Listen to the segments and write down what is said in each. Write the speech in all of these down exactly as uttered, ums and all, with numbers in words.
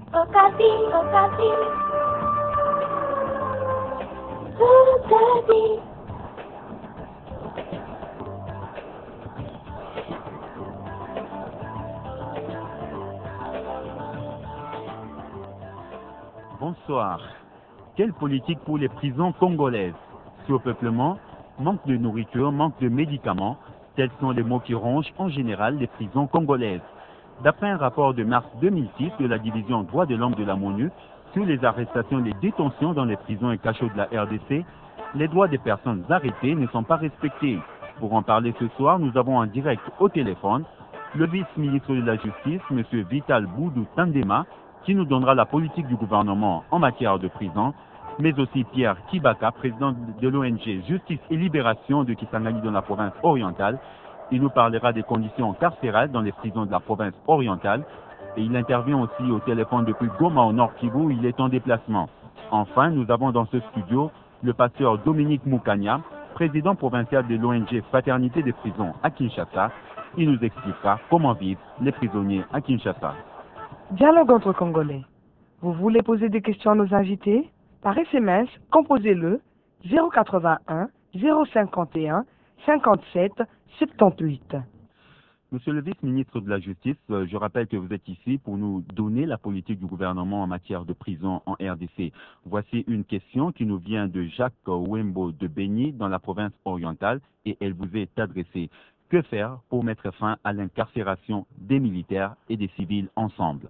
Okapi, Okapi. Okapi. Bonsoir. Quelle politique pour les prisons congolaises? Surpeuplement, manque de nourriture, manque de médicaments, tels sont les mots qui rongent en général les prisons congolaises. D'après un rapport de mars deux mille six de la division droits de l'homme de la MONU sur les arrestations et les détentions dans les prisons et cachots de la R D C, les droits des personnes arrêtées ne sont pas respectés. Pour en parler ce soir, nous avons en direct au téléphone le vice-ministre de la Justice, M. Vital Boudou Tandema, qui nous donnera la politique du gouvernement en matière de prison, mais aussi Pierre Kibaka, président de l'O N G Justice et Libération de Kisangani dans la province orientale. Il nous parlera des conditions carcérales dans les prisons de la province orientale. Et il intervient aussi au téléphone depuis Goma au Nord Kivu où il est en déplacement. Enfin, nous avons dans ce studio le pasteur Dominique Moukania, président provincial de l'O N G Fraternité des prisons à Kinshasa. Il nous expliquera comment vivent les prisonniers à Kinshasa. Dialogue entre Congolais. Vous voulez poser des questions à nos invités? Par S M S, composez-le zéro quatre-vingt-un zéro cinquante et un cinquante-sept soixante-dix-huit. Monsieur le vice-ministre de la Justice, je rappelle que vous êtes ici pour nous donner la politique du gouvernement en matière de prison en R D C. Voici une question qui nous vient de Jacques Wembo de Béni dans la province orientale et elle vous est adressée. Que faire pour mettre fin à l'incarcération des militaires et des civils ensemble?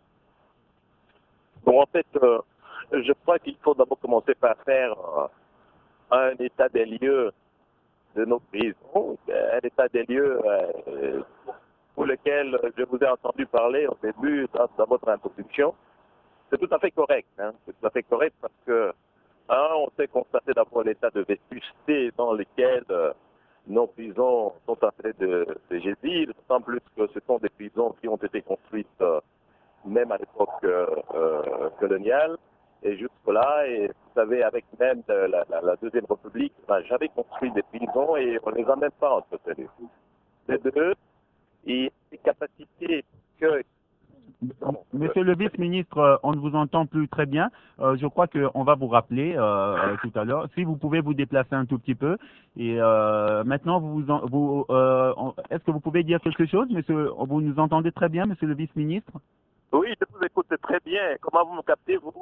Bon, en fait, euh, je crois qu'il faut d'abord commencer par faire euh, un état des lieux de nos prisons, un état des lieux euh, pour lequel je vous ai entendu parler au début dans, dans votre introduction. C'est tout à fait correct. Hein, c'est tout à fait correct parce que, un, on sait constater d'abord l'état de vétusté dans lequel euh, nos prisons sont en train de, de gémir, d'autant plus que ce sont des prisons qui ont été construites euh, même à l'époque euh, euh, coloniale. Et jusque-là, et vous savez, avec même la, la, la Deuxième République, on n'a jamais construit des prisons et on ne les a même pas entretenues. Les deux, et les capacités que... Monsieur le vice-ministre, on ne vous entend plus très bien. Euh, je crois qu'on va vous rappeler euh, tout à l'heure. Si vous pouvez vous déplacer un tout petit peu. Et euh, maintenant, vous, vous, euh, est-ce que vous pouvez dire quelque chose, monsieur? Vous nous entendez très bien, monsieur le vice-ministre? Oui, je vous écoute très bien. Comment vous me captez, vous?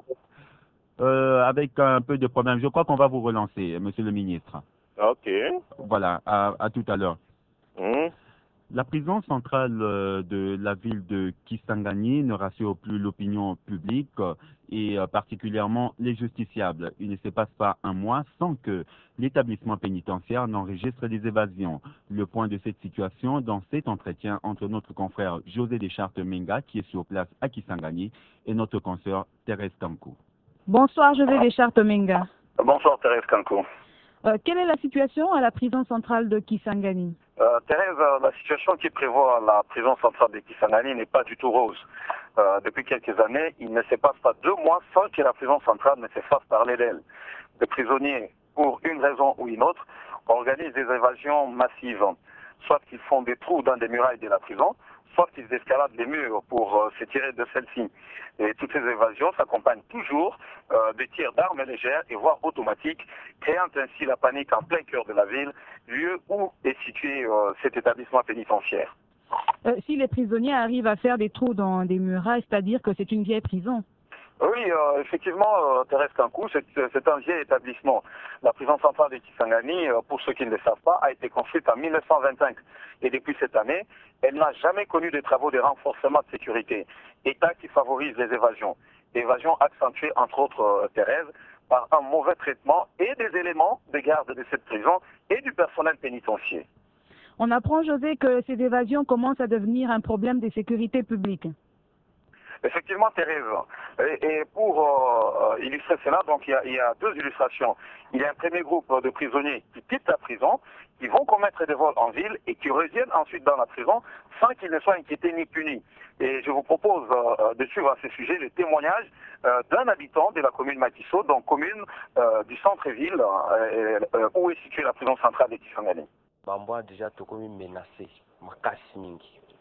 Euh, avec un peu de problème. Je crois qu'on va vous relancer, monsieur le ministre. Ok. Voilà, à, à tout à l'heure. Mmh. La prison centrale de la ville de Kisangani ne rassure plus l'opinion publique et particulièrement les justiciables. Il ne se passe pas un mois sans que l'établissement pénitentiaire n'enregistre des évasions. Le point de cette situation dans cet entretien entre notre confrère José Deschartes Menga, qui est sur place à Kisangani, et notre consoeur Thérèse Kankou. Bonsoir, José Deschartes Menga. Bonsoir, Thérèse Kankou. Euh, quelle est la situation à la prison centrale de Kisangani? euh, Thérèse, la situation qui prévoit la prison centrale de Kisangani n'est pas du tout rose. Euh, depuis quelques années, il ne se passe pas deux mois sans que la prison centrale ne se fasse parler d'elle. Les prisonniers, pour une raison ou une autre, organisent des évasions massives. Soit qu'ils font des trous dans des murailles de la prison, soit qu'ils escaladent les murs pour euh, se tirer de celle-ci. Et toutes ces évasions s'accompagnent toujours euh, de tirs d'armes légères et voire automatiques, créant ainsi la panique en plein cœur de la ville, lieu où est situé euh, cet établissement pénitentiaire. Euh, si les prisonniers arrivent à faire des trous dans des murailles, c'est-à-dire que c'est une vieille prison? Oui, euh, effectivement, euh, Thérèse Kankou, c'est un vieil établissement. La prison centrale de Kisangani, euh, pour ceux qui ne le savent pas, a été construite en mille neuf cent vingt-cinq. Et depuis cette année, elle n'a jamais connu de travaux de renforcement de sécurité. État qui favorise les évasions. Évasions accentuées, entre autres, euh, Thérèse, par un mauvais traitement et des éléments de garde de cette prison et du personnel pénitentiaire. On apprend, José, que ces évasions commencent à devenir un problème de sécurité publique. Effectivement, Thérèse. Et, et pour euh, illustrer cela, donc il y, a, il y a deux illustrations. Il y a un premier groupe de prisonniers qui quittent la prison, qui vont commettre des vols en ville et qui reviennent ensuite dans la prison sans qu'ils ne soient inquiétés ni punis. Et je vous propose euh, de suivre à ce sujet le témoignage euh, d'un habitant de la commune Matisso, donc commune euh, du centre-ville euh, euh, où est située la prison centrale de Kisangani. Bamboa déjà tout comme menacé, makasi mingi.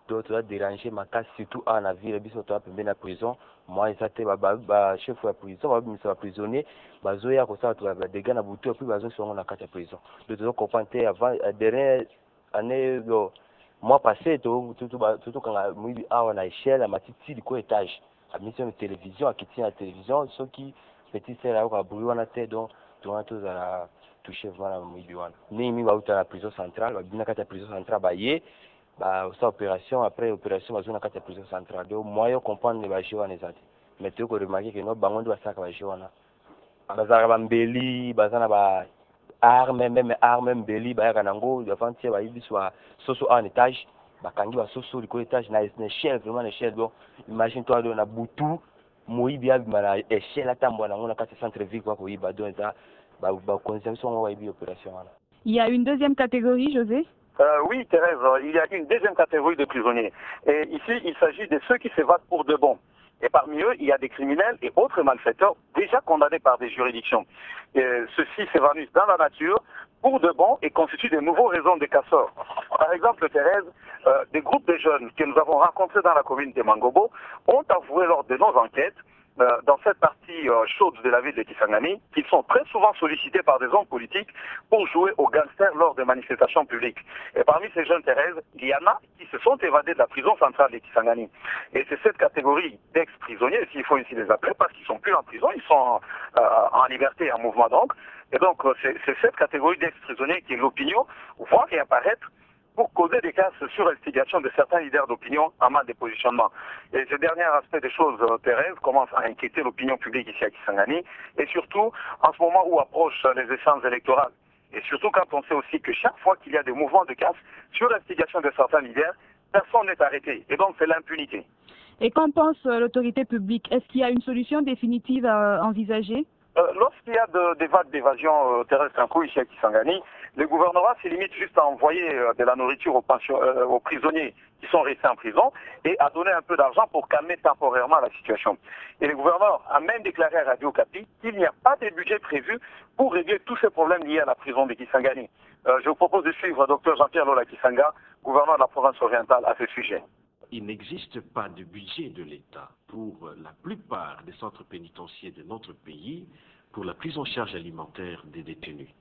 donc tu vas déranger ma casse surtout en la ville biso tu vas pembe na prison moi ça te ba ba chef de prison ba ministre prisonnier bazo ya ko ça tu va dégâts na butu puis bazo sur na carte prison donc tu dois comprendre avant dernière année mois passé tout tout tout tout quand moi à na échelle à ma petite ko étage à mission de télévision à qui tient la télévision ceux qui petit c'est là au bruit on a tête donc tu vas tous à toucher voilà moi biwana ni mi va à la prison centrale va bien carte prison centrale ba yé bah ça opération après opération bazona na carte prison centrale donc moi yo comprendre les bajo wana ezati mais tu ko remarquer que no bango ndo basaka bajo wana bazaka ba mbeli bazana ba arme même arme mbeli ba yaka nango avant-hier ba yibi soit soso en étage ba kangi ba soso liko étage na échelle vraiment échelle donc imagine toi na butu moyibi abima na échelle atambo nango na carte centre ville quoi ko yiba donc ça ba ba consommation wa yibi opération wana. Il y a une deuxième catégorie, José? Euh, oui, Thérèse, il y a une deuxième catégorie de prisonniers. Et ici, il s'agit de ceux qui s'évadent pour de bon. Et parmi eux, il y a des criminels et autres malfaiteurs déjà condamnés par des juridictions. Et ceux-ci s'évanouissent dans la nature pour de bon et constituent de nouveaux réseaux de casseurs. Par exemple, Thérèse, euh, des groupes de jeunes que nous avons rencontrés dans la commune de Mangobo ont avoué lors de nos enquêtes Euh, dans cette partie euh, chaude de la ville de Kisangani, qu'ils sont très souvent sollicités par des hommes politiques pour jouer aux gangsters lors des manifestations publiques. Et parmi ces jeunes, Thérèse, il y en a qui se sont évadés de la prison centrale de Kisangani. Et c'est cette catégorie d'ex-prisonniers, s'il faut ici les appeler, parce qu'ils sont plus en prison, ils sont euh, en liberté, en mouvement donc. Et donc, euh, c'est cette catégorie d'ex-prisonniers qui, l'opinion, voit réapparaître pour causer des cas sur instigation de certains leaders d'opinion en mal de positionnement. Et ce dernier aspect des choses, Thérèse, commence à inquiéter l'opinion publique ici à Kisangani, et surtout en ce moment où approchent les échéances électorales. Et surtout quand on sait aussi que chaque fois qu'il y a des mouvements de casse sur l'instigation de certains leaders, personne n'est arrêté. Et donc c'est l'impunité. Et qu'en pense l'autorité publique? Est-ce qu'il y a une solution définitive à envisager? Euh, Lorsqu'il y a de, des vagues d'évasion euh, terrestre en cours ici à Kisangani, le gouvernement se limite juste à envoyer euh, de la nourriture aux, pension, euh, aux prisonniers qui sont restés en prison et à donner un peu d'argent pour calmer temporairement la situation. Et le gouvernement a même déclaré à Radio Okapi qu'il n'y a pas de budget prévu pour régler tous ces problèmes liés à la prison de Kisangani. Euh, je vous propose de suivre Dr Jean-Pierre Lola Kisanga, gouverneur de la province orientale, à ce sujet. Il n'existe pas de budget de l'État pour la plupart des centres pénitentiaires de notre pays pour la prise en charge alimentaire des détenus.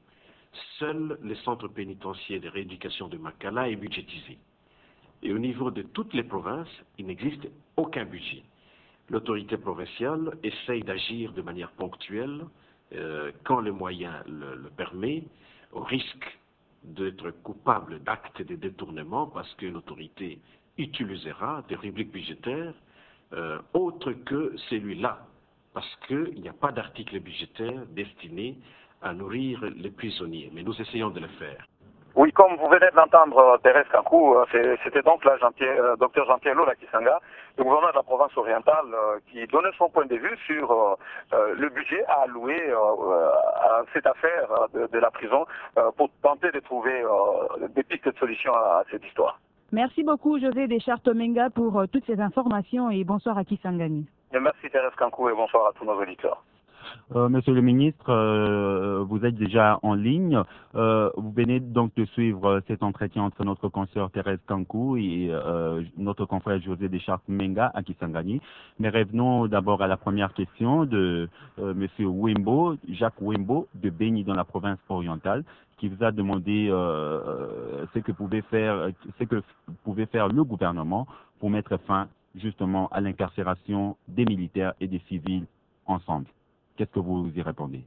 Seul le centre pénitentiaire de rééducation de Makala est budgétisé. Et au niveau de toutes les provinces, il n'existe aucun budget. L'autorité provinciale essaye d'agir de manière ponctuelle euh, quand le moyen le, le permet, au risque d'être coupable d'actes de détournement parce que l'autorité utilisera des rubriques budgétaires euh, autres que celui-là, parce qu'il n'y a pas d'article budgétaire destiné à nourrir les prisonniers, mais nous essayons de le faire. Oui, comme vous venez de l'entendre, Thérèse Kankou, c'était donc là Jean-Pierre, euh, docteur Jean-Pierre Lola Kisanga, le gouverneur de la province orientale, euh, qui donnait son point de vue sur euh, euh, le budget à allouer euh, à cette affaire de, de la prison euh, pour tenter de trouver euh, des pistes de solution à, à cette histoire. Merci beaucoup, José Deschartes-Omenga, pour euh, toutes ces informations et bonsoir à Kisangani. Et merci Thérèse Kankou et bonsoir à tous nos auditeurs. Euh, Monsieur le ministre, euh, vous êtes déjà en ligne. Euh, vous venez donc de suivre cet entretien entre notre consoeur Thérèse Kankou et euh, notre confrère José Deschartes-Omenga à Kisangani. Mais revenons d'abord à la première question de euh, Monsieur Wimbo, Jacques Wimbo, de Beni dans la province orientale, qui vous a demandé euh, ce que pouvait faire, ce que pouvait faire le gouvernement pour mettre fin justement à l'incarcération des militaires et des civils ensemble. Qu'est-ce que vous y répondez?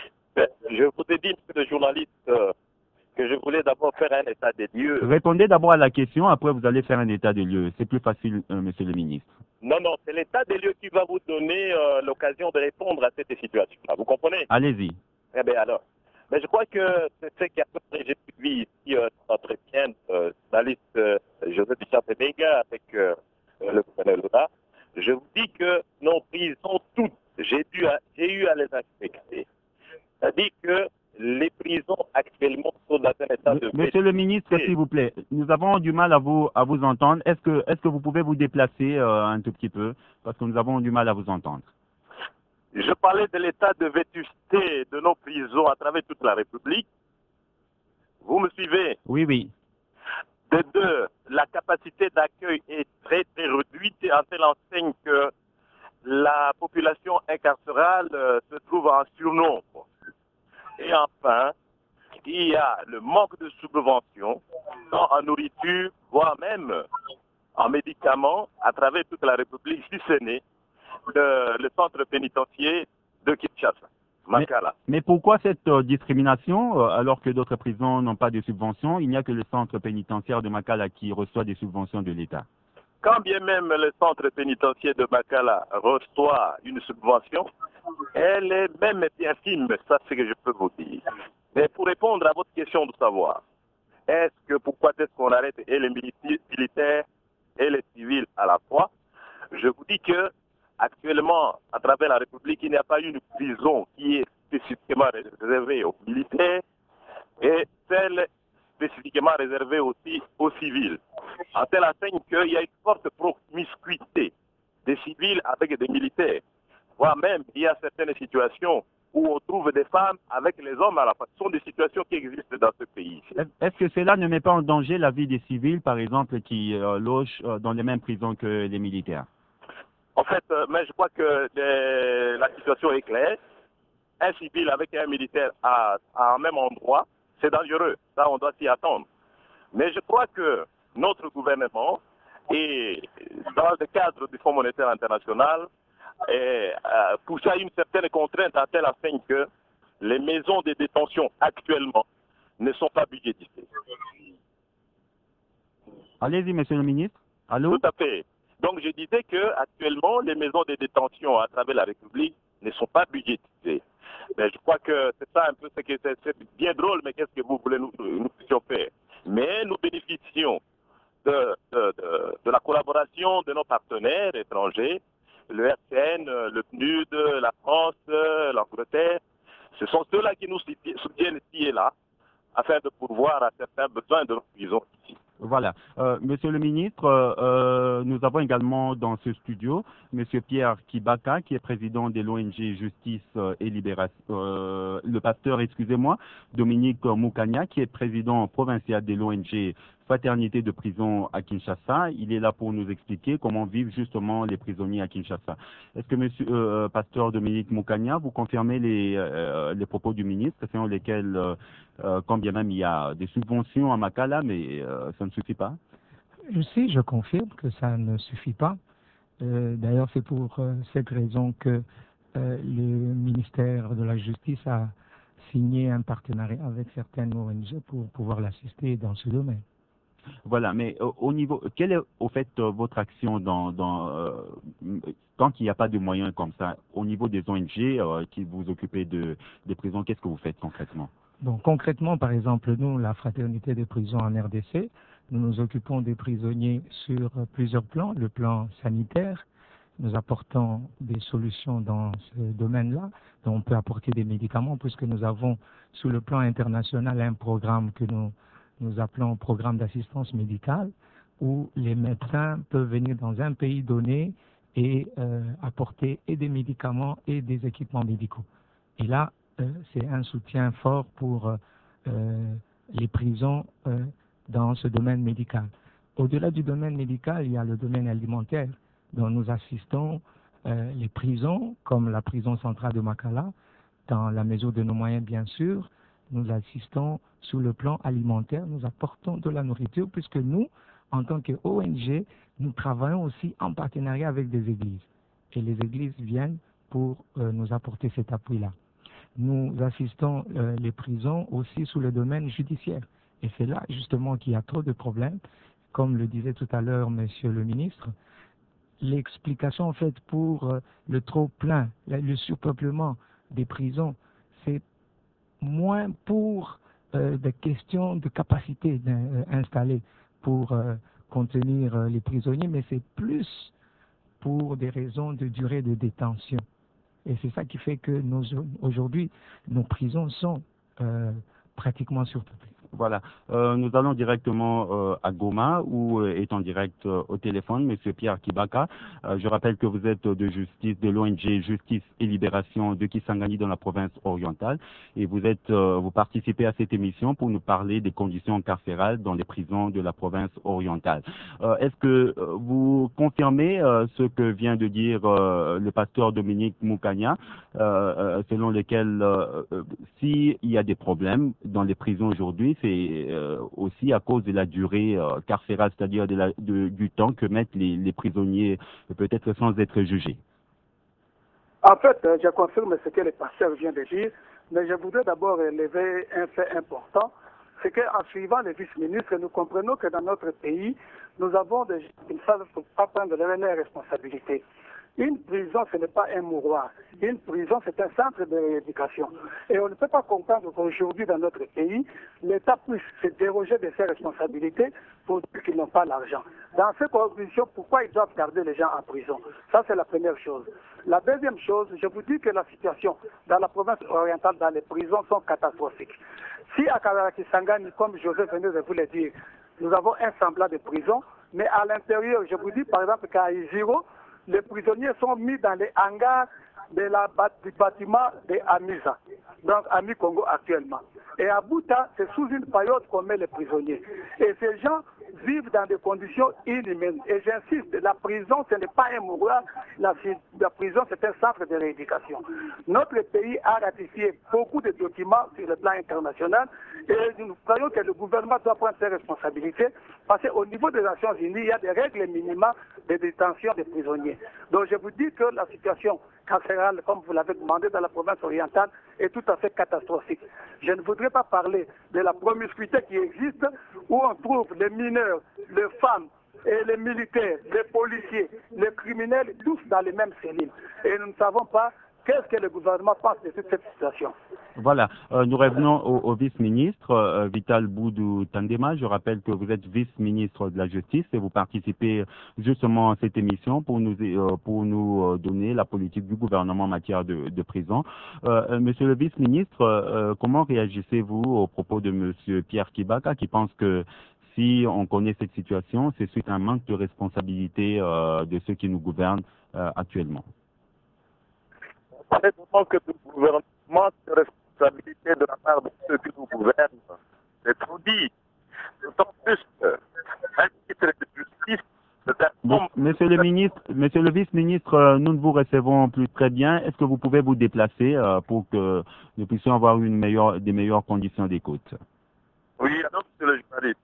Je vous ai dit, monsieur le journaliste, euh, que je voulais d'abord faire un état des lieux. Répondez d'abord à la question, après vous allez faire un état des lieux. C'est plus facile, euh, monsieur le ministre. Non, non, c'est l'état des lieux qui va vous donner euh, l'occasion de répondre à cette situation-là. Vous comprenez? Allez-y. Eh bien alors, mais je crois que c'est ce qui a fait j'ai suivi ici euh, notre entretien de journaliste euh, José Deschartes-Omenga avec euh, le gouverneur Lola. Je vous dis que nos prisons toutes, j'ai eu, eu à les inspecter. C'est-à-dire que les prisons actuellement sont dans un état de... Monsieur le ministre, s'il vous plaît, nous avons du mal à vous, à vous entendre. Est-ce que, est-ce que vous pouvez vous déplacer euh, un tout petit peu? Parce que nous avons du mal à vous entendre. Je parlais de l'état de vétusté de nos prisons à travers toute la République. Vous me suivez? Oui, oui. De deux, la capacité d'accueil est très très réduite en telle enseigne que la population incarcérale euh, se trouve en surnombre. Et enfin, il y a le manque de subventions, tant en nourriture, voire même en médicaments, à travers toute la République, si ce n'est le, le centre pénitentiaire de Kinshasa, Makala. Mais, mais pourquoi cette euh, discrimination euh, alors que d'autres prisons n'ont pas de subventions? Il n'y a que le centre pénitentiaire de Makala qui reçoit des subventions de l'État. Quand bien même le centre pénitentiaire de Makala reçoit une subvention, elle est même infime, ça c'est ce que je peux vous dire. Mais pour répondre à votre question de savoir, est-ce que pourquoi est-ce qu'on arrête et les militaires et les civils à la fois, je vous dis que actuellement, à travers la République, il n'y a pas une prison qui est spécifiquement réservée aux militaires et celle spécifiquement réservée aussi aux civils. En telle enseigne qu'il y a une forte promiscuité des civils avec des militaires. Voire même, il y a certaines situations où on trouve des femmes avec les hommes à la fois. Ce sont des situations qui existent dans ce pays. Est-ce que cela ne met pas en danger la vie des civils, par exemple, qui euh, logent euh, dans les mêmes prisons que les militaires? En fait, euh, mais je crois que les, la situation est claire. Un civil avec un militaire à, à un même endroit, c'est dangereux. Ça, on doit s'y attendre. Mais je crois que notre gouvernement, et dans le cadre du Fonds monétaire international, est euh, poussé à une certaine contrainte à telle enseigne que les maisons de détention actuellement ne sont pas budgétisées. Allez-y, monsieur le ministre. Allô? Tout à fait. Donc je disais que actuellement les maisons de détention à travers la République ne sont pas budgétisées. Mais je crois que c'est ça un peu ce que c'est bien drôle, mais qu'est-ce que vous voulez nous, nous puissions faire? Mais nous bénéficions de, de, de, de la collaboration de nos partenaires étrangers, le R C N, le P N U D, la France, l'Angleterre. Ce sont ceux-là qui nous soutiennent ici et là, afin de pourvoir à certains besoins de nos prisons ici. Voilà. Euh, Monsieur le ministre, euh, nous avons également dans ce studio Monsieur Pierre Kibaka, qui est président de l'O N G Justice et Libération, euh, le pasteur, excusez-moi, Dominique Moukania, qui est président provincial de l'O N G Fraternité de prison à Kinshasa. Il est là pour nous expliquer comment vivent justement les prisonniers à Kinshasa. Est-ce que Monsieur euh, pasteur Dominique Moukania, vous confirmez les, euh, les propos du ministre, selon lesquels, euh, euh, quand bien même il y a des subventions à Makala, mais euh, ça ne suffit pas? Je sais, je confirme que ça ne suffit pas. Euh, D'ailleurs, c'est pour euh, cette raison que euh, le ministère de la Justice a signé un partenariat avec certaines O N G pour pouvoir l'assister dans ce domaine. Voilà, mais euh, au niveau, quelle est au fait euh, votre action dans, dans euh, quand il n'y a pas de moyens comme ça, au niveau des O N G euh, qui vous occupez de, des prisons, qu'est-ce que vous faites concrètement? Bon, concrètement, par exemple, nous, la Fraternité des prisons en R D C, nous nous occupons des prisonniers sur plusieurs plans. Le plan sanitaire, nous apportons des solutions dans ce domaine-là. On peut apporter des médicaments puisque nous avons, sous le plan international, un programme que nous, nous appelons programme d'assistance médicale où les médecins peuvent venir dans un pays donné et euh, apporter et des médicaments et des équipements médicaux. Et là, euh, c'est un soutien fort pour euh, les prisons euh, dans ce domaine médical. Au-delà du domaine médical, il y a le domaine alimentaire dont nous assistons euh, les prisons, comme la prison centrale de Makala, dans la mesure de nos moyens bien sûr. Nous assistons sous le plan alimentaire, nous apportons de la nourriture puisque nous, en tant que O N G, nous travaillons aussi en partenariat avec des églises. Et les églises viennent pour euh, nous apporter cet appui-là. Nous assistons euh, les prisons aussi sous le domaine judiciaire. Et c'est là justement qu'il y a trop de problèmes. Comme le disait tout à l'heure Monsieur le ministre, l'explication en fait pour euh, le trop plein, le surpeuplement des prisons, c'est moins pour euh, des questions de capacité euh, installée pour euh, contenir euh, les prisonniers, mais c'est plus pour des raisons de durée de détention. Et c'est ça qui fait que nos, aujourd'hui, nos prisons sont euh, pratiquement surpeuplées. Voilà. Euh, nous allons directement euh, à Goma, où euh, est en direct euh, au téléphone M. Pierre Kibaka. Euh, je rappelle que vous êtes de justice, de l'O N G Justice et Libération de Kisangani dans la province orientale, et vous êtes, euh, vous participez à cette émission pour nous parler des conditions carcérales dans les prisons de la province orientale. Euh, Est-ce que euh, vous confirmez euh, ce que vient de dire euh, le pasteur Dominique Moukania, euh, euh, selon lequel euh, euh, s'il y a des problèmes dans les prisons aujourd'hui, c'est euh, aussi à cause de la durée euh, carcérale, c'est-à-dire de la, de, du temps que mettent les, les prisonniers, peut-être sans être jugés? En fait, euh, je confirme ce que le pasteur vient de dire, mais je voudrais d'abord élever un fait important, c'est qu'en suivant les vice-ministres, nous comprenons que dans notre pays, nous avons des gens qui ne savent pas prendre leurs responsabilités. Une prison, ce n'est pas un mouroir. Une prison, c'est un centre de rééducation. Et on ne peut pas comprendre qu'aujourd'hui, dans notre pays, l'État puisse se déroger de ses responsabilités pour dire qu'ils n'ont pas l'argent. Dans ces conditions, pourquoi ils doivent garder les gens en prison? Ça, c'est la première chose. La deuxième chose, je vous dis que la situation dans la province orientale, dans les prisons, sont catastrophiques. Si à Kisangani, comme Joseph venait de vous le dire, nous avons un semblant de prison, mais à l'intérieur, je vous dis par exemple qu'à Iziro, les prisonniers sont mis dans les hangars de la, du bâtiment de Amisa, donc Ami Congo actuellement. Et à Bouta, c'est sous une période qu'on met les prisonniers. Et ces gens vivent dans des conditions inhumaines. Et j'insiste, la prison, ce n'est pas un mouroir, la, la prison, c'est un centre de rééducation. Notre pays a ratifié beaucoup de documents sur le plan international et nous croyons que le gouvernement doit prendre ses responsabilités parce qu'au niveau des Nations Unies, il y a des règles minimales de détention des prisonniers. Donc je vous dis que la situation carcérale, comme vous l'avez demandé dans la province orientale, est tout à fait catastrophique. Je ne voudrais pas parler de la promiscuité qui existe, où on trouve les mineurs, les femmes, et les militaires, les policiers, les criminels, tous dans les mêmes cellules. Et nous ne savons pas qu'est-ce que le gouvernement pense de toute cette situation. Voilà, euh, nous revenons au, au vice-ministre euh, Vital Boudou Tandema. Je rappelle que vous êtes vice-ministre de la Justice et vous participez justement à cette émission pour nous euh, pour nous donner la politique du gouvernement en matière de, de prison. Euh, monsieur le vice-ministre, euh, comment réagissez-vous aux propos de monsieur Pierre Kibaka qui pense que si on connaît cette situation, c'est suite à un manque de responsabilité euh, de ceux qui nous gouvernent euh, actuellement? C'est un manque de gouvernement, de responsabilité de la part de ceux qui nous gouvernent. C'est trop dit. D'autant plus qu'un titre de justice, c'est un bon, Monsieur le ministre, Monsieur le vice-ministre, nous ne vous recevons plus très bien. Est-ce que vous pouvez vous déplacer euh, pour que nous puissions avoir une meilleure, des meilleures conditions d'écoute? Oui, allô, monsieur le journaliste.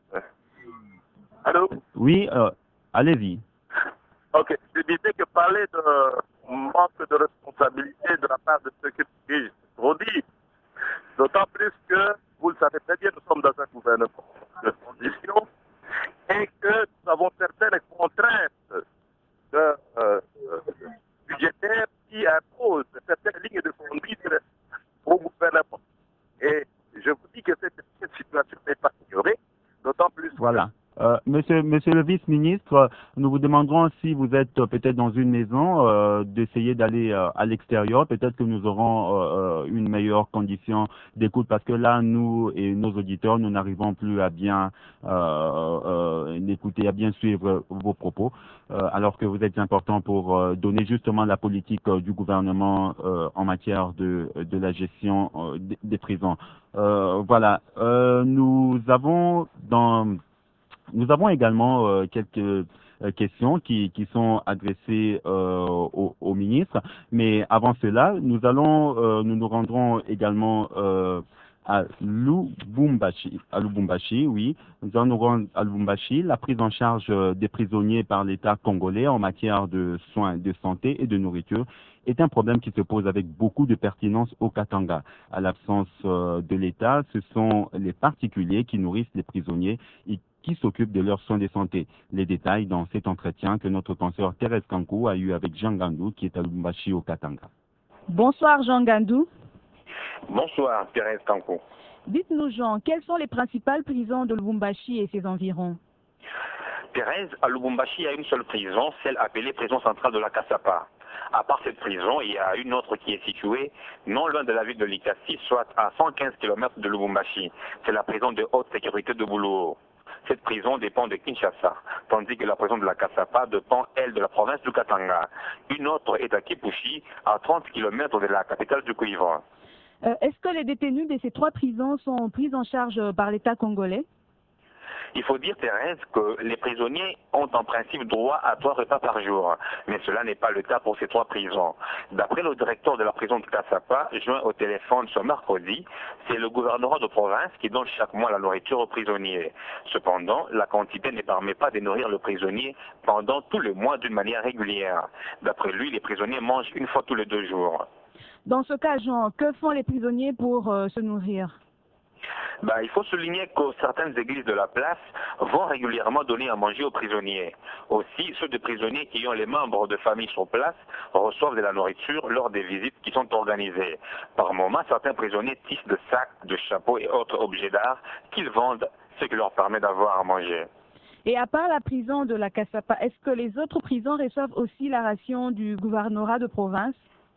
Allô? Oui, euh, allez-y. Ok, je disais que parler de manque de responsabilité de la part de ceux qui dirigent, c'est trop dit. D'autant plus que, vous le savez très bien, nous sommes dans un gouvernement de transition et que nous avons certaines contraintes de, euh, budgétaires qui imposent certaines lignes de conduite au gouvernement. Et je vous dis que cette, cette situation n'est pas ignorée, d'autant plus voilà. que Euh, monsieur, monsieur le vice-ministre, nous vous demanderons si vous êtes euh, peut-être dans une maison, euh, d'essayer d'aller euh, à l'extérieur. Peut-être que nous aurons euh, une meilleure condition d'écoute parce que là, nous et nos auditeurs, nous n'arrivons plus à bien euh, euh, écouter, à bien suivre vos propos, euh, alors que vous êtes important pour euh, donner justement la politique euh, du gouvernement euh, en matière de, de la gestion euh, des, des prisons. Euh, voilà. Euh, nous avons dans Nous avons également euh, quelques euh, questions qui, qui sont adressées euh, au, au ministre, mais avant cela, nous allons, euh, nous nous rendrons également euh, à Lubumbashi, à Lubumbashi, oui, nous allons nous rendre à Lubumbashi. La prise en charge des prisonniers par l'État congolais en matière de soins de santé et de nourriture est un problème qui se pose avec beaucoup de pertinence au Katanga. À l'absence euh, de l'État, ce sont les particuliers qui nourrissent les prisonniers et qui s'occupent de leurs soins de santé. Les détails dans cet entretien que notre consoeur Thérèse Kankou a eu avec Jean Gandou, qui est à Lubumbashi au Katanga. Bonsoir Jean Gandou. Bonsoir Thérèse Kankou. Dites-nous Jean, quelles sont les principales prisons de Lubumbashi et ses environs? Thérèse, à Lubumbashi, il y a une seule prison, celle appelée prison centrale de la Kassapa. À part cette prison, il y a une autre qui est située non loin de la ville de Likasi, soit à cent quinze kilomètres de Lubumbashi. C'est la prison de haute sécurité de Buluo. Cette prison dépend de Kinshasa, tandis que la prison de la Kasapa dépend, elle, de la province du Katanga. Une autre est à Kipushi, à trente kilomètres de la capitale du Cuivre. Euh, Est-ce que les détenus de ces trois prisons sont pris en charge par l'État congolais? Il faut dire, Thérèse, que les prisonniers ont en principe droit à trois repas par jour, mais cela n'est pas le cas pour ces trois prisons. D'après le directeur de la prison de Kasapa, joint au téléphone ce mercredi, c'est le gouvernement de province qui donne chaque mois la nourriture aux prisonniers. Cependant, la quantité ne permet pas de nourrir le prisonnier pendant tout le mois d'une manière régulière. D'après lui, les prisonniers mangent une fois tous les deux jours. Dans ce cas, Jean, que font les prisonniers pour euh, se nourrir? Bah, il faut souligner que certaines églises de la place vont régulièrement donner à manger aux prisonniers. Aussi, ceux des prisonniers qui ont les membres de famille sur place reçoivent de la nourriture lors des visites qui sont organisées. Par moments, certains prisonniers tissent de sacs, de chapeaux et autres objets d'art qu'ils vendent, ce qui leur permet d'avoir à manger. Et à part la prison de la Kasapa, est-ce que les autres prisons reçoivent aussi la ration du gouvernorat de province?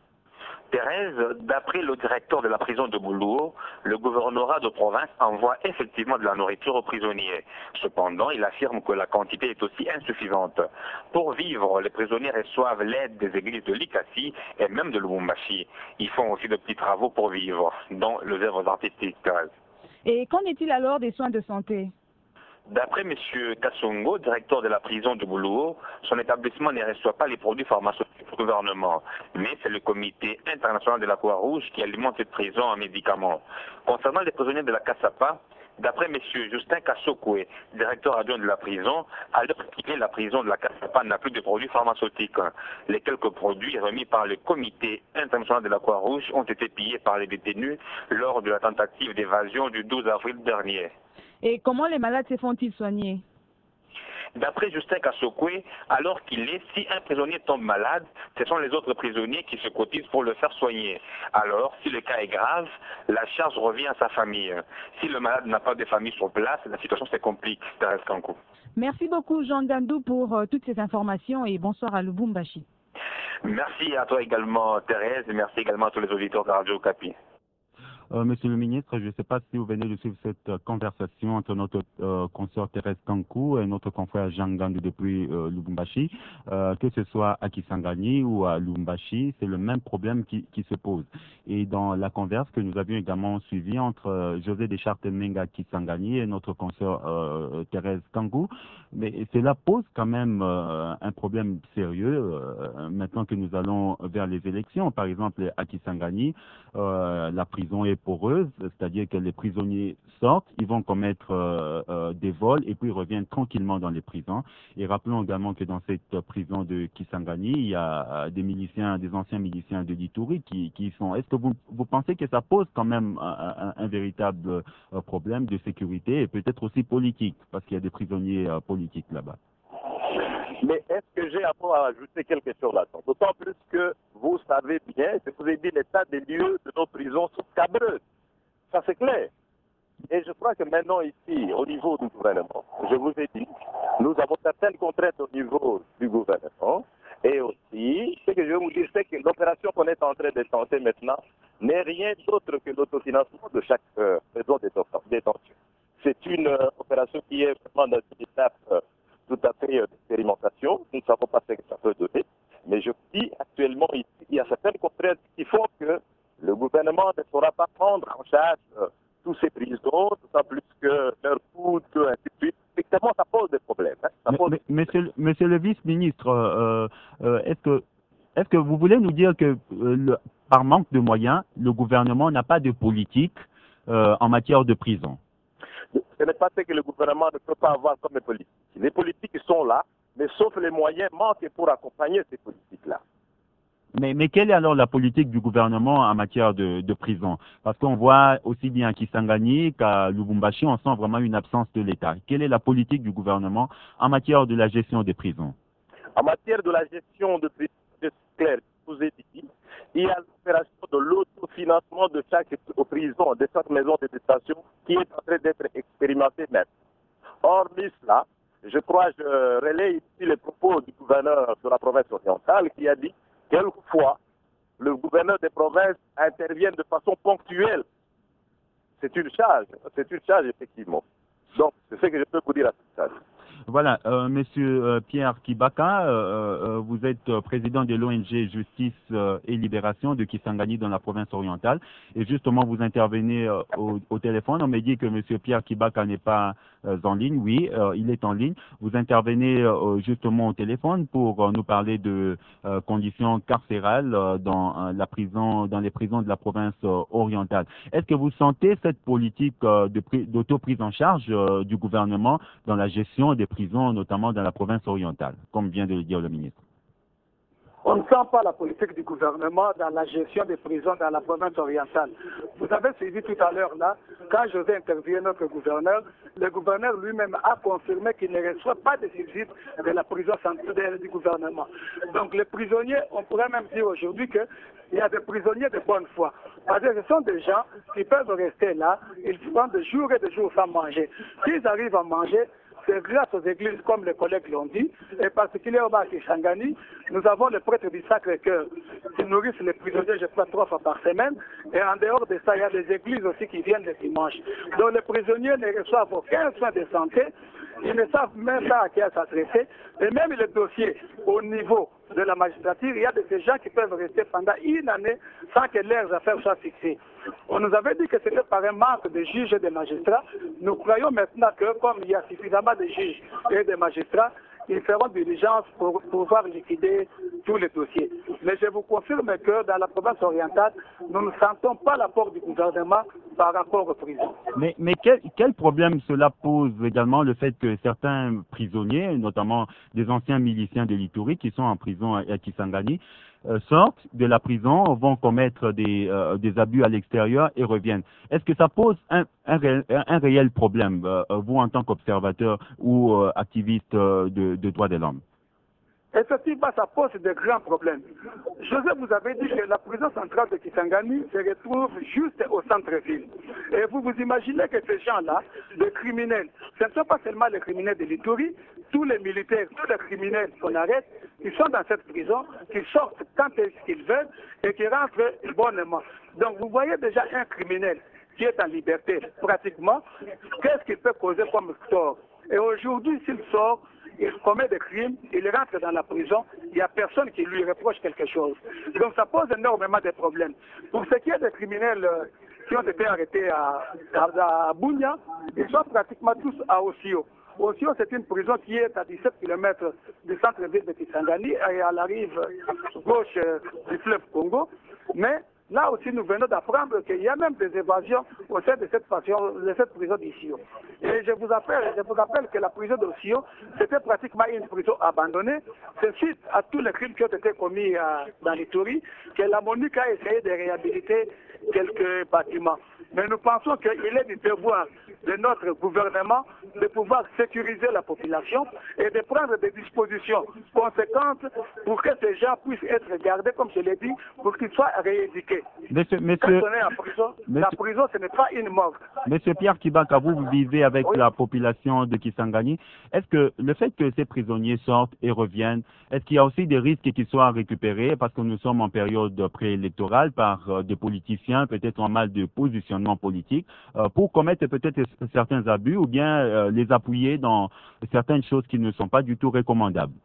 Thérèse, d'après le directeur de la prison de Buluo, le gouvernorat de province envoie effectivement de la nourriture aux prisonniers. Cependant, il affirme que la quantité est aussi insuffisante. Pour vivre, les prisonniers reçoivent l'aide des églises de Likasi et même de Lubumbashi. Ils font aussi de petits travaux pour vivre, dont les œuvres artistiques, Thérèse. Et qu'en est-il alors des soins de santé? D'après M. Kassongo, directeur de la prison de Buluo, son établissement ne reçoit pas les produits pharmaceutiques du gouvernement, mais c'est le comité international de la Croix-Rouge qui alimente cette prison en médicaments. Concernant les prisonniers de la Kasapa, d'après M. Justin Kassokwe, directeur adjoint de la prison, à l'heure qu'il est, la prison de la Kasapa n'a plus de produits pharmaceutiques. Les quelques produits remis par le comité international de la Croix-Rouge ont été pillés par les détenus lors de la tentative d'évasion du douze avril dernier. Et comment les malades se font-ils soigner? D'après Justin Kassokwe, alors qu'il est, si un prisonnier tombe malade, ce sont les autres prisonniers qui se cotisent pour le faire soigner. Alors, si le cas est grave, la charge revient à sa famille. Si le malade n'a pas de famille sur place, la situation se complique. Thérèse Kankou. Merci beaucoup, Jean Gandou, pour euh, toutes ces informations et bonsoir à Lubumbashi. Merci à toi également, Thérèse, et merci également à tous les auditeurs de Radio Okapi. Euh, Monsieur le ministre, je ne sais pas si vous venez de suivre cette euh, conversation entre notre euh, consoeur Thérèse Kankou et notre confrère Jean Gandou depuis euh, Lubumbashi. Euh, que ce soit à Kisangani ou à Lubumbashi, c'est le même problème qui, qui se pose. Et dans la converse que nous avions également suivie entre euh, José Deschartes-Menga à Kisangani et notre consoeur euh, Thérèse Kankou, mais cela pose quand même euh, un problème sérieux euh, maintenant que nous allons vers les élections. Par exemple, à Kisangani, euh, la prison est poreuse, c'est-à-dire que les prisonniers sortent, ils vont commettre euh, euh, des vols et puis ils reviennent tranquillement dans les prisons. Et rappelons également que dans cette prison de Kisangani, il y a euh, des miliciens, des anciens miliciens de l'Ituri qui, qui sont. Est-ce que vous, vous pensez que ça pose quand même un, un, un véritable euh, problème de sécurité et peut-être aussi politique, parce qu'il y a des prisonniers euh, politiques là-bas? Mais est-ce que j'ai à ajouter quelque chose là-dedans? D'autant plus que vous savez bien, je vous ai dit, l'état des lieux de nos prisons sont cabreux. Ça c'est clair. Et je crois que maintenant ici, au niveau du gouvernement, je vous ai dit, nous avons certaines contraintes au niveau du gouvernement. Et aussi, ce que je veux vous dire, c'est que l'opération qu'on est en train de tenter maintenant n'est rien d'autre que l'autofinancement de chaque euh, maison de détention. C'est une euh, opération qui est vraiment dans une étape euh, tout à fait euh, d'expérimentation. Nous ne savons pas ce que ça peut donner. Mais je vous dis, actuellement, ici, il y a certaines contraintes qui font que le gouvernement ne pourra pas prendre en charge euh, tous ces prisons, d'autant plus que leur coût, ainsi de suite. Effectivement, ça pose des problèmes. Hein. Ça mais, pose... mais, monsieur, monsieur le vice-ministre, euh, euh, est-ce que, est-ce que vous voulez nous dire que euh, le, par manque de moyens, le gouvernement n'a pas de politique euh, en matière de prison? Ce n'est pas ce que le gouvernement ne peut pas avoir comme politique. Les politiques sont là, mais sauf les moyens manquent pour accompagner ces politiques-là. Mais, mais quelle est alors la politique du gouvernement en matière de, de prison? Parce qu'on voit aussi bien à Kisangani qu'à Lubumbashi, on sent vraiment une absence de l'État. Quelle est la politique du gouvernement en matière de la gestion des prisons? En matière de la gestion de prisons, c'est clair, je vous ai dit, il y a l'opération de l'autofinancement de chaque prison, de chaque maison de détention qui est en train d'être expérimentée maintenant. Hormis cela, je crois, je relaie ici les propos du gouverneur de la province orientale qui a dit quelquefois, le gouverneur des provinces intervient de façon ponctuelle. C'est une charge, c'est une charge effectivement. Donc, c'est ce que je peux vous dire à ce stade. Voilà, euh, Monsieur euh, Pierre Kibaka, euh, euh, vous êtes euh, président de l'O N G Justice euh, et Libération de Kisangani dans la province orientale. Et justement, vous intervenez euh, au, au téléphone. On me dit que Monsieur Pierre Kibaka n'est pas euh, en ligne. Oui, euh, il est en ligne. Vous intervenez euh, justement au téléphone pour euh, nous parler de euh, conditions carcérales euh, dans euh, la prison, dans les prisons de la province euh, orientale. Est-ce que vous sentez cette politique euh, d'auto-prise en charge euh, du gouvernement dans la gestion des prisons, notamment dans la province orientale, comme vient de le dire le ministre? On ne sent pas la politique du gouvernement dans la gestion des prisons dans la province orientale. Vous avez suivi tout à l'heure là, quand je vais interviewer notre gouverneur, le gouverneur lui-même a confirmé qu'il ne reçoit pas de subsides de la prison centrale du gouvernement. Donc les prisonniers, on pourrait même dire aujourd'hui qu'il y a des prisonniers de bonne foi. Parce que ce sont des gens qui peuvent rester là, ils font de jours et de jours sans manger. S'ils arrivent à manger, c'est grâce aux églises, comme les collègues l'ont dit, et particulièrement à Kisangani, nous avons le prêtre du Sacré-Cœur qui nourrissent les prisonniers, je crois, trois fois par semaine. Et en dehors de ça, il y a des églises aussi qui viennent le dimanche. Donc les prisonniers ne reçoivent aucun soin de santé, ils ne savent même pas à qui s'adresser. Et même les dossiers au niveau de la magistrature, il y a de ces gens qui peuvent rester pendant une année sans que leurs affaires soient fixées. On nous avait dit que c'était par un manque de juges et de magistrats. Nous croyons maintenant que comme il y a suffisamment de juges et de magistrats, ils feront diligence pour pouvoir liquider tous les dossiers. Mais je vous confirme que dans la province orientale, nous ne sentons pas l'apport du gouvernement par rapport aux prisons. Mais, mais quel, quel problème cela pose également le fait que certains prisonniers, notamment des anciens miliciens de l'Ituri qui sont en prison à, à Kisangani, euh, sortent de la prison, vont commettre des, euh, des abus à l'extérieur et reviennent. Est-ce que ça pose un, un, réel, un réel problème, euh, vous en tant qu'observateur ou euh, activiste euh, de, de droits de l'homme? Effectivement, ça pose de grands problèmes. Joseph vous avez dit que la prison centrale de Kisangani se retrouve juste au centre-ville. Et vous vous imaginez que ces gens-là, les criminels, ce ne sont pas seulement les criminels de l'Ituri, tous les militaires, tous les criminels qu'on arrête, ils sont dans cette prison, qui sortent quand ils veulent et qui rentrent bonnement. Donc vous voyez déjà un criminel qui est en liberté, pratiquement, qu'est-ce qu'il peut causer comme tort? Et aujourd'hui, s'il sort, il commet des crimes, il rentre dans la prison, il n'y a personne qui lui reproche quelque chose. Donc ça pose énormément de problèmes. Pour ce qui est des criminels euh, qui ont été arrêtés à, à, à Bunia, ils sont pratiquement tous à Osio. Osio, c'est une prison qui est à dix-sept kilomètres du centre-ville de Kisangani et à la rive gauche euh, du fleuve Congo. Mais là aussi, nous venons d'apprendre qu'il y a même des évasions au sein de cette, façon, de cette prison d'Issio. Et je vous rappelle, je vous rappelle que la prison d'Issio, c'était pratiquement une prison abandonnée. C'est suite à tous les crimes qui ont été commis à, dans l'Ituri que la MONUC a essayé de réhabiliter quelques bâtiments. Mais nous pensons qu'il est du devoir de notre gouvernement de pouvoir sécuriser la population et de prendre des dispositions conséquentes pour que ces gens puissent être gardés, comme je l'ai dit, pour qu'ils soient rééduqués. Monsieur, monsieur, Quand on est en prison, monsieur, la prison, ce n'est pas une mort. Monsieur Pierre Kibaka, vous, vous vivez avec oui. la population de Kisangani. Est-ce que le fait que ces prisonniers sortent et reviennent, est-ce qu'il y a aussi des risques qu'ils soient récupérés parce que nous sommes en période préélectorale par euh, des politiciens, peut-être en mal de positionnement politique, euh, pour commettre peut-être certains abus ou bien euh, les appuyer dans certaines choses qui ne sont pas du tout recommandables?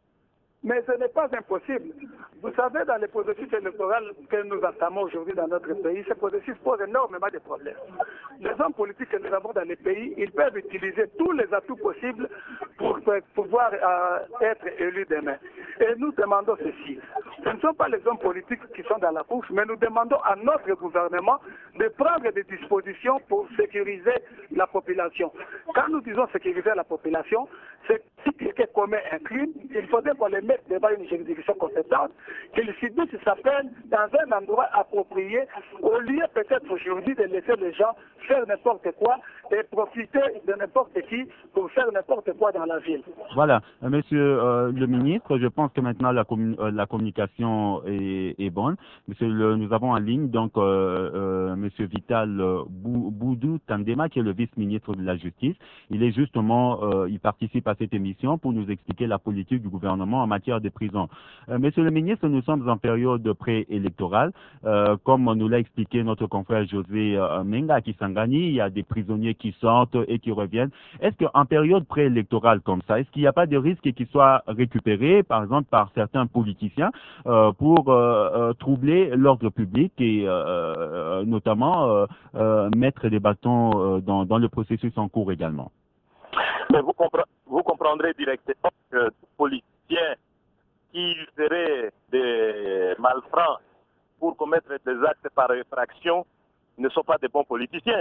Mais ce n'est pas impossible. Vous savez, dans les processus électoraux que nous entamons aujourd'hui dans notre pays, ces processus posent énormément de problèmes. Les hommes politiques que nous avons dans les pays, ils peuvent utiliser tous les atouts possibles pour pouvoir euh, être élus demain. Et nous demandons ceci. Ce ne sont pas les hommes politiques qui sont dans la course, mais nous demandons à notre gouvernement de prendre des dispositions pour sécuriser la population. Quand nous disons sécuriser la population, c'est si quelqu'un commet un crime, il faudrait qu'on les mette devant une juridiction compétente, qu'il subisse sa peine dans un endroit approprié, au lieu peut-être aujourd'hui de laisser les gens faire n'importe quoi et profiter de n'importe qui pour faire n'importe quoi dans la ville. Voilà, monsieur euh, le ministre, je pense que maintenant la, commun euh, la communication est, est bonne. Monsieur, le, nous avons en ligne donc euh, euh, monsieur Vital Boudou Tandema, qui est le vice-ministre de la Justice. Il est justement, euh, il participe à cette émission pour nous expliquer la politique du gouvernement en matière de prison. Euh, Monsieur le ministre, nous sommes en période préélectorale. Euh, comme nous l'a expliqué notre confrère José euh, Menga à Kisangani, il y a des prisonniers qui sortent et qui reviennent. Est-ce qu'en période préélectorale comme ça, est-ce qu'il n'y a pas de risque qu'ils soient récupérés, par exemple, par certains politiciens euh, pour euh, euh, troubler l'ordre public et euh, euh, notamment euh, euh, mettre des bâtons euh, dans, dans le processus en cours également? Mais vous, compre vous comprendrez directement que tout politicien qui userait des malfrats pour commettre des actes par effraction ne sont pas des bons politiciens.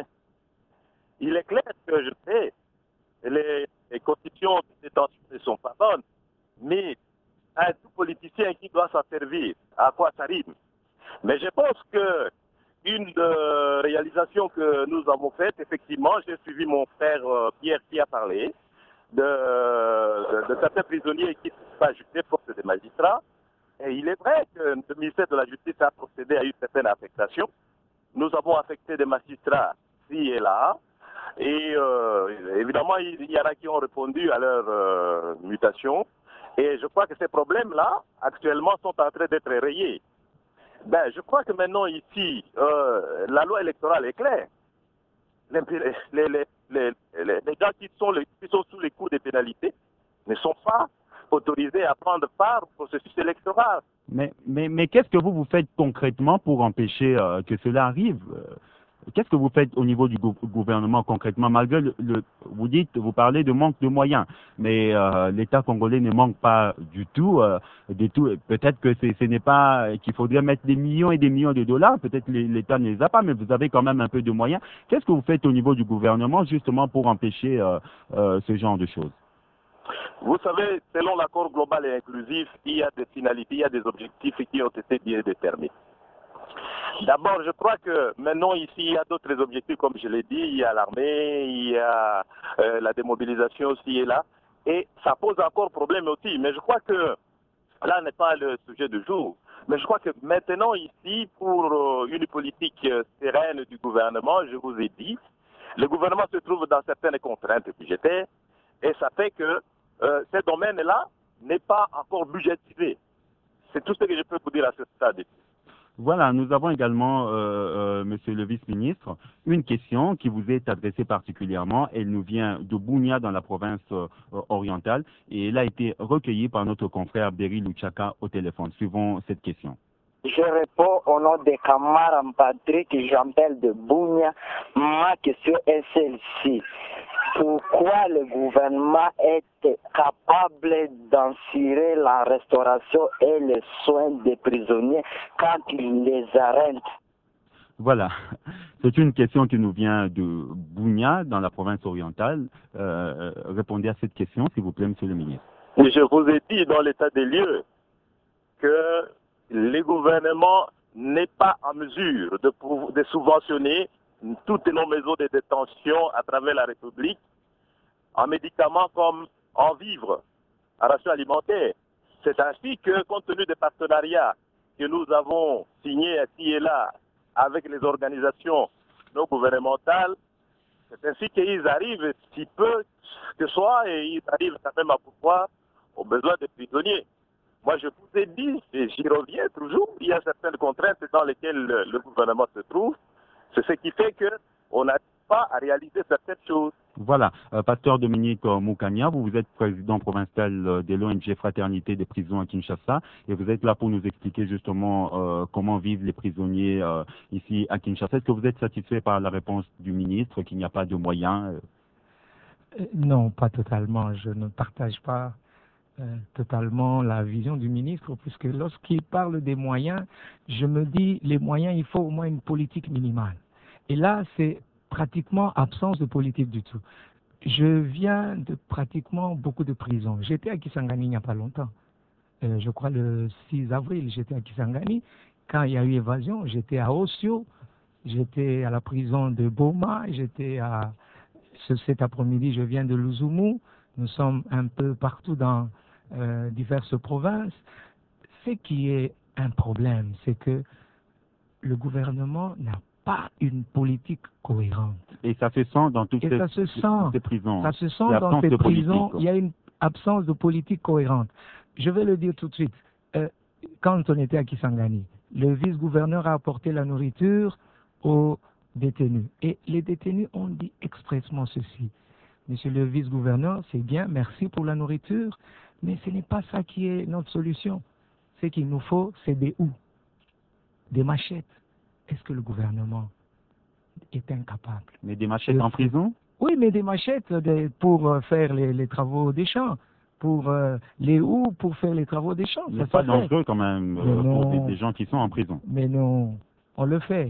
Il est clair que je sais, les, les conditions de détention ne sont pas bonnes, mais un tout politicien qui doit s'en servir, à quoi ça rime? Mais je pense que une euh, réalisation que nous avons faite, effectivement, j'ai suivi mon frère euh, Pierre qui a parlé de, de, de certains prisonniers qui ne sont pas jugés faute des magistrats. Et il est vrai que le ministère de la Justice a procédé à une certaine affectation. Nous avons affecté des magistrats ici et là. Et euh, évidemment, il y en a qui ont répondu à leur euh, mutation. Et je crois que ces problèmes-là, actuellement, sont en train d'être rayés. Ben, je crois que maintenant, ici, euh, la loi électorale est claire. Les, les, les, les, les, les gens qui sont, les, qui sont sous les coups des pénalités ne sont pas autorisés à prendre part au processus électoral. Mais, mais, mais qu'est-ce que vous, vous faites concrètement pour empêcher euh, que cela arrive? Qu'est-ce que vous faites au niveau du gou gouvernement concrètement? Malgré le, le, vous dites, vous parlez de manque de moyens, mais euh, l'État congolais ne manque pas du tout. Euh, tout. Peut-être que ce n'est pas qu'il faudrait mettre des millions et des millions de dollars. Peut-être l'État ne les a pas, mais vous avez quand même un peu de moyens. Qu'est-ce que vous faites au niveau du gouvernement justement pour empêcher euh, euh, ce genre de choses? Vous savez, selon l'accord global et inclusif, il y a des finalités, il y a des objectifs qui ont été bien déterminés. D'abord, je crois que maintenant ici, il y a d'autres objectifs, comme je l'ai dit, il y a l'armée, il y a euh, la démobilisation aussi et là, et ça pose encore problème aussi. Mais je crois que là n'est pas le sujet du jour. Mais je crois que maintenant ici, pour euh, une politique euh, sereine du gouvernement, je vous ai dit, le gouvernement se trouve dans certaines contraintes budgétaires, et ça fait que euh, ce domaine-là n'est pas encore budgétisé. C'est tout ce que je peux vous dire à ce stade. Voilà, nous avons également, euh, euh, Monsieur le vice-ministre, une question qui vous est adressée particulièrement. Elle nous vient de Bunia dans la province euh, orientale et elle a été recueillie par notre confrère Berry Luchaka au téléphone. Suivons cette question. Je réponds au nom de Kamara Patrick, j'appelle de Bunia. Ma question est celle-ci. Pourquoi le gouvernement est capable d'assurer la restauration et les soins des prisonniers quand il les arrête? Voilà, c'est une question qui nous vient de Bunia, dans la province orientale. Euh, répondez à cette question, s'il vous plaît, Monsieur le ministre. Je vous ai dit dans l'état des lieux que le gouvernement n'est pas en mesure de, de subventionner toutes nos maisons de détention à travers la République en médicaments comme en vivres, en ration alimentaire. C'est ainsi que, compte tenu des partenariats que nous avons signés ici et là avec les organisations non gouvernementales, c'est ainsi qu'ils arrivent, si peu que soit, et ils arrivent quand même à pouvoir aux besoins des prisonniers. Moi, je vous ai dit, et j'y reviens toujours, il y a certaines contraintes dans lesquelles le, le gouvernement se trouve. C'est ce qui fait qu'on n'arrive pas à réaliser certaines choses. Voilà, euh, Pasteur Dominique euh, Moukania, vous, vous êtes président provincial euh, de l'O N G Fraternité des prisons à Kinshasa et vous êtes là pour nous expliquer justement euh, comment vivent les prisonniers euh, ici à Kinshasa. Est-ce que vous êtes satisfait par la réponse du ministre qu'il n'y a pas de moyens euh... Non, pas totalement. Je ne partage pas euh, totalement la vision du ministre puisque lorsqu'il parle des moyens, je me dis les moyens, il faut au moins une politique minimale. Et là, c'est pratiquement absence de politique du tout. Je viens de pratiquement beaucoup de prisons. J'étais à Kisangani il n'y a pas longtemps. Euh, je crois le six avril, j'étais à Kisangani. Quand il y a eu évasion, j'étais à Osio, j'étais à la prison de Boma, j'étais à... Cet après-midi, je viens de Luzumu. Nous sommes un peu partout dans euh, diverses provinces. Ce qui est un problème, c'est que le gouvernement n'a pas une politique cohérente. Et ça se sent dans toutes Et ces, ça se sent, ces prisons. Ça se sent dans ces prisons. Il y a une, absence de politique cohérente. Je vais le dire tout de suite. Euh, quand on était à Kisangani, le vice-gouverneur a apporté la nourriture aux détenus. Et les détenus ont dit expressément ceci. Monsieur le vice-gouverneur, c'est bien, merci pour la nourriture, mais ce n'est pas ça qui est notre solution. Ce qu'il nous faut, c'est des houes, des machettes. Est-ce que le gouvernement est incapable? Mais des machettes en prison? Oui, mais des machettes de, pour euh, faire les, les travaux des champs, pour euh, les houes, pour faire les travaux des champs. C'est pas dangereux quand même euh, pour des, des gens qui sont en prison. Mais non, on le fait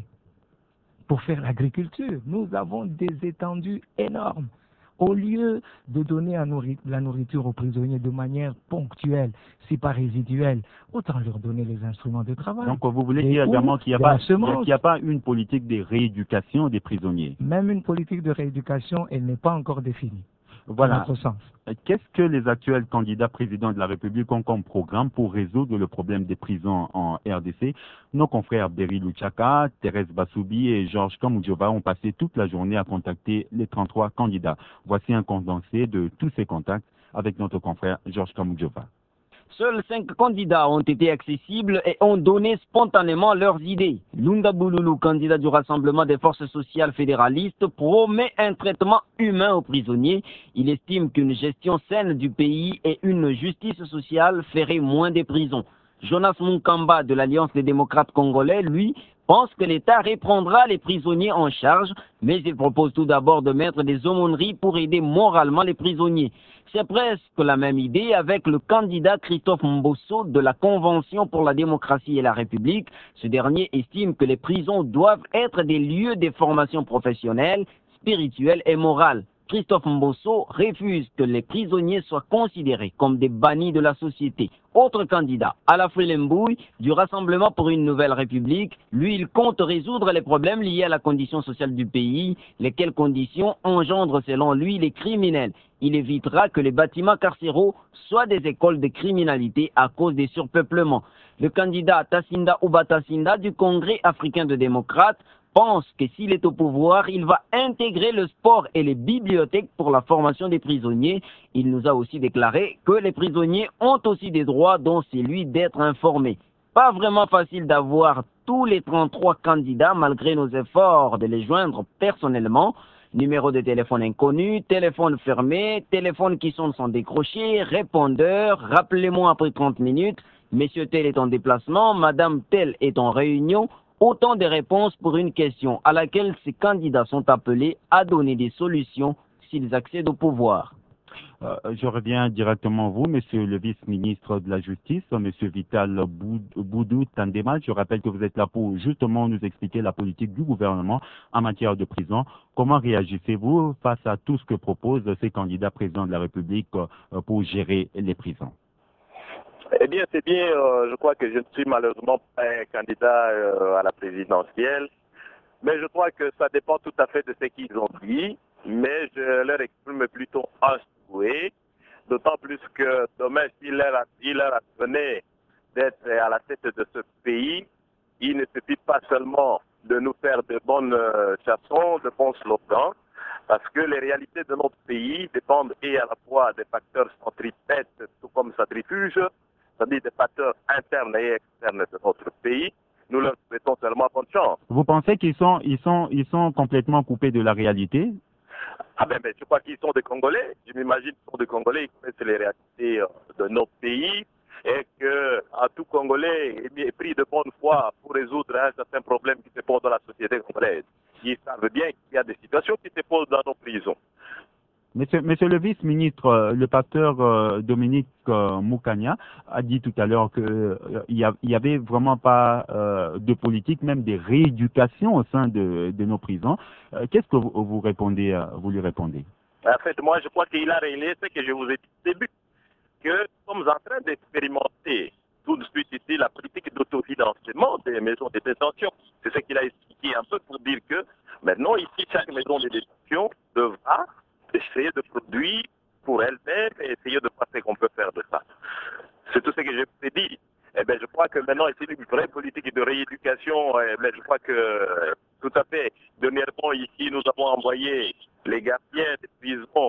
pour faire l'agriculture. Nous avons des étendues énormes. Au lieu de donner la nourriture aux prisonniers de manière ponctuelle, si pas résiduelle, autant leur donner les instruments de travail. Donc vous voulez dire également qu'il n'y a, qu a pas une politique de rééducation des prisonniers? Même une politique de rééducation, elle n'est pas encore définie. Voilà. À notre sens. Qu'est-ce que les actuels candidats présidents de la République ont comme programme pour résoudre le problème des prisons en R D C? Nos confrères Berry Luchaka, Thérèse Bassoubi et Georges Kamoudjova ont passé toute la journée à contacter les trente-trois candidats. Voici un condensé de tous ces contacts avec notre confrère Georges Kamoudjova. Seuls cinq candidats ont été accessibles et ont donné spontanément leurs idées. Lunda Bouloulou, candidat du Rassemblement des forces sociales fédéralistes, promet un traitement humain aux prisonniers. Il estime qu'une gestion saine du pays et une justice sociale feraient moins des prisons. Jonas Munkamba de l'Alliance des démocrates congolais, lui, pense que l'État reprendra les prisonniers en charge, mais il propose tout d'abord de mettre des aumôneries pour aider moralement les prisonniers. C'est presque la même idée avec le candidat Christophe Mbosso de la Convention pour la démocratie et la République. Ce dernier estime que les prisons doivent être des lieux de formation professionnelle, spirituelle et morale. Christophe Mbosso refuse que les prisonniers soient considérés comme des bannis de la société. Autre candidat, Alafri Lembouy, du Rassemblement pour une nouvelle République, lui, il compte résoudre les problèmes liés à la condition sociale du pays, lesquelles conditions engendrent selon lui les criminels. Il évitera que les bâtiments carcéraux soient des écoles de criminalité à cause des surpeuplements. Le candidat Tassinda Oubatassinda du Congrès africain de démocrates pense que s'il est au pouvoir, il va intégrer le sport et les bibliothèques pour la formation des prisonniers. Il nous a aussi déclaré que les prisonniers ont aussi des droits, dont celui d'être informés. Pas vraiment facile d'avoir tous les trente-trois candidats malgré nos efforts de les joindre personnellement. Numéro de téléphone inconnu, téléphone fermé, téléphone qui sonne sans décrocher, répondeur, rappelez-moi après trente minutes, monsieur tel est en déplacement, madame tel est en réunion. Autant de réponses pour une question à laquelle ces candidats sont appelés à donner des solutions s'ils accèdent au pouvoir. Euh, je reviens directement à vous, monsieur le vice-ministre de la Justice, monsieur Vital Boudou Tandema. Je rappelle que vous êtes là pour justement nous expliquer la politique du gouvernement en matière de prison. Comment réagissez-vous face à tout ce que proposent ces candidats présidents de la République euh, pour gérer les prisons? Eh bien, c'est bien, euh, je crois que je ne suis malheureusement pas un candidat euh, à la présidentielle, mais je crois que ça dépend tout à fait de ce qu'ils ont dit, mais je leur exprime plutôt un souhait, d'autant plus que demain, s'il leur, il leur venait d'être à la tête de ce pays, il ne suffit pas seulement de nous faire de bonnes euh, chansons, de bons slogans, parce que les réalités de notre pays dépendent et à la fois des facteurs centripètes, tout comme centrifuges, c'est-à-dire des facteurs internes et externes de notre pays. Nous leur souhaitons seulement bonne chance. Vous pensez qu'ils sont, ils sont, ils sont complètement coupés de la réalité? Ah ben, ben je crois qu'ils sont des Congolais. Je m'imagine qu'ils sont des Congolais, ils connaissent les réalités de nos pays et que à tout Congolais est pris de bonne foi pour résoudre un certain problème qui se pose dans la société congolaise. Ils savent bien qu'il y a des situations qui se posent dans nos prisons. Monsieur, monsieur le vice-ministre, le pasteur euh, Dominique euh, Moukania a dit tout à l'heure qu'il euh, n'y avait vraiment pas euh, de politique, même des rééducations au sein de, de nos prisons. Euh, Qu'est-ce que vous, vous répondez, euh, vous lui répondez? En fait, moi, je crois qu'il a réglé ce que je vous ai dit au début, que nous sommes en train d'expérimenter tout de suite ici la politique d'autofinancement des maisons de détention. C'est ce qu'il a expliqué un peu pour dire que maintenant, ici, chaque maison de détention devra essayer de produire pour elle-même et essayer de voir ce qu'on peut faire de ça. C'est tout ce que je vous ai dit. Eh bien, je crois que maintenant, c'est une vraie politique de rééducation. Eh bien, je crois que tout à fait. Dernièrement, ici, nous avons envoyé les gardiens des prisons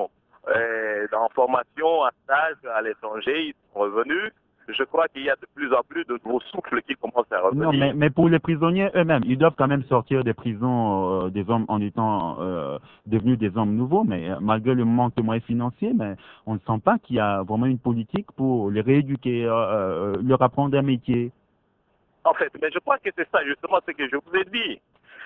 euh, en formation, en stage à l'étranger, ils sont revenus. Je crois qu'il y a de plus en plus de nouveaux souffles qui commencent à revenir. Non, mais, mais pour les prisonniers eux-mêmes, ils doivent quand même sortir des prisons euh, des hommes en étant euh, devenus des hommes nouveaux, mais euh, malgré le manque de moyens financiers, mais on ne sent pas qu'il y a vraiment une politique pour les rééduquer, euh, euh, leur apprendre un métier. En fait, mais je crois que c'est ça justement ce que je vous ai dit.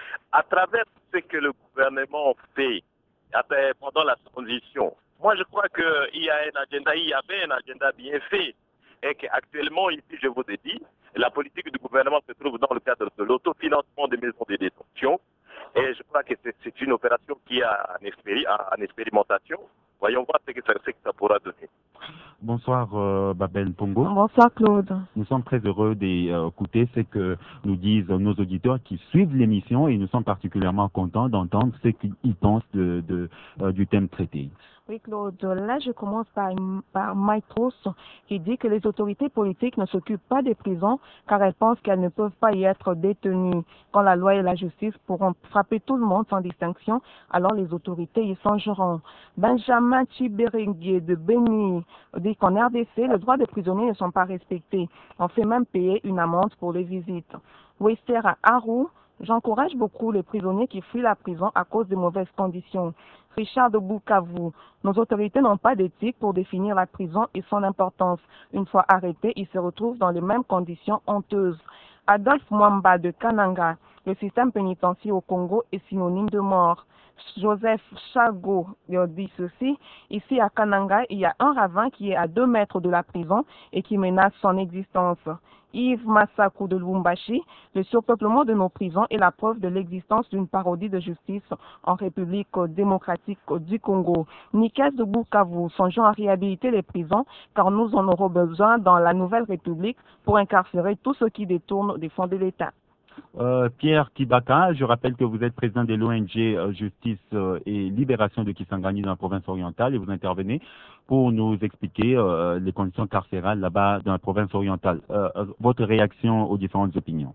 À travers ce que le gouvernement fait après, pendant la transition, moi je crois qu'il y a un agenda, il y avait un agenda bien fait. Et qu'actuellement, ici, je vous ai dit, la politique du gouvernement se trouve dans le cadre de l'autofinancement des maisons de détention. Et je crois que c'est une opération qui a en, expéri en expérimentation. Voyons voir ce que ça, ce que ça pourra donner. Bonsoir euh, Babel Pongo. Bonsoir Claude. Nous sommes très heureux d'écouter ce que nous disent nos auditeurs qui suivent l'émission et nous sommes particulièrement contents d'entendre ce qu'ils pensent de, de, euh, du thème traité. Oui Claude, là je commence par, par Maïtros qui dit que les autorités politiques ne s'occupent pas des prisons car elles pensent qu'elles ne peuvent pas y être détenues. Quand la loi et la justice pourront frapper tout le monde sans distinction, alors les autorités y songeront. Benjamin Chiberengue de Beni dit qu'en R D C, les droits des prisonniers ne sont pas respectés. On fait même payer une amende pour les visites. Wester à Haru, j'encourage beaucoup les prisonniers qui fuient la prison à cause de mauvaises conditions. Richard de Bukavu, nos autorités n'ont pas d'éthique pour définir la prison et son importance. Une fois arrêtés, ils se retrouvent dans les mêmes conditions honteuses. Adolphe Mwamba de Kananga, le système pénitentiaire au Congo est synonyme de mort. Joseph Chago dit ceci, ici à Kananga, il y a un ravin qui est à deux mètres de la prison et qui menace son existence. Yves Massakou de Lubumbashi, le surpeuplement de nos prisons est la preuve de l'existence d'une parodie de justice en République démocratique du Congo. Nikes de Bukavu, songeons à réhabiliter les prisons car nous en aurons besoin dans la nouvelle République pour incarcérer tous ceux qui détournent des fonds de l'État. Euh, Pierre Kibaka, je rappelle que vous êtes président de l'O N G euh, Justice euh, et Libération de Kisangani dans la province orientale et vous intervenez pour nous expliquer euh, les conditions carcérales là-bas dans la province orientale. Euh, euh, votre réaction aux différentes opinions?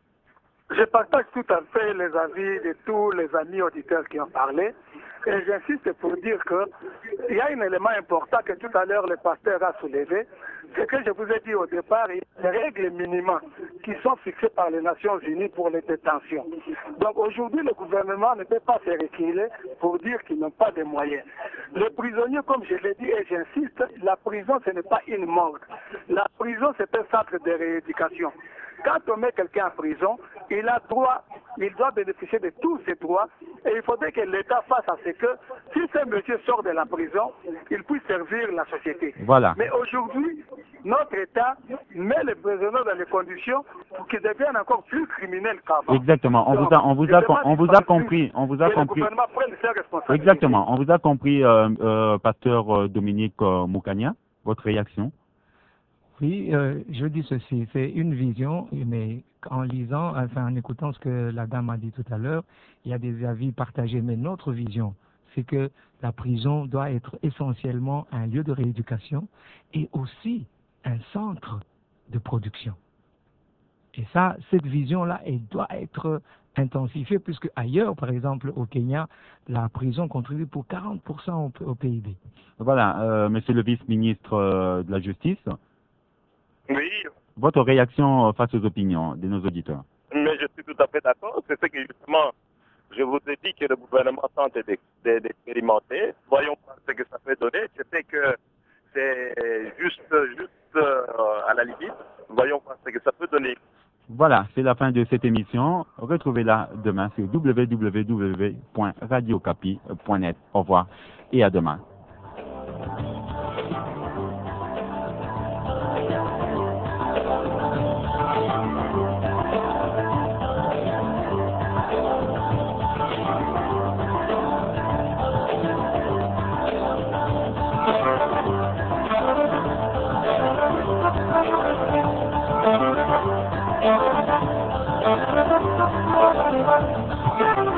Je partage tout à fait les avis de tous les amis auditeurs qui ont parlé. Et j'insiste pour dire qu'il y a un élément important que tout à l'heure le pasteur a soulevé. Ce que je vous ai dit au départ, il y a des règles minimales qui sont fixées par les Nations Unies pour les détentions. Donc aujourd'hui, le gouvernement ne peut pas se reculer pour dire qu'ils n'ont pas de moyens. Les prisonniers, comme je l'ai dit et j'insiste, la prison ce n'est pas une morgue. La prison c'est un centre de rééducation. Quand on met quelqu'un en prison, il a droit, il doit bénéficier de tous ses droits et il faudrait que l'État fasse à ce que, si ce monsieur sort de la prison, il puisse servir la société. Voilà. Mais aujourd'hui, notre État met les prisonniers dans les conditions pour qu'ils deviennent encore plus criminels qu'avant. Exactement. On Donc, vous a, on vous a, on vous a compris, on vous a que compris. Le gouvernement prenne ses responsabilités. Exactement. On vous a compris, euh, euh, pasteur euh, Dominique euh, Moukania. Votre réaction? Oui, euh, je dis ceci, c'est une vision, mais en lisant, enfin en écoutant ce que la dame a dit tout à l'heure, il y a des avis partagés, mais notre vision, c'est que la prison doit être essentiellement un lieu de rééducation et aussi un centre de production. Et ça, cette vision-là, elle doit être intensifiée, puisque ailleurs, par exemple au Kenya, la prison contribue pour quarante pour cent au, au P I B. Voilà, euh, monsieur le vice-ministre euh, de la Justice. Oui. Votre réaction face aux opinions de nos auditeurs? Mais je suis tout à fait d'accord. C'est ce que justement, je vous ai dit que le gouvernement tente d'expérimenter. Voyons voir ce que ça peut donner. Je sais que c'est juste, juste euh, à la limite. Voyons voir ce que ça peut donner. Voilà, c'est la fin de cette émission. Retrouvez-la demain sur w w w point radio capi point net. Au revoir et à demain. Thank you.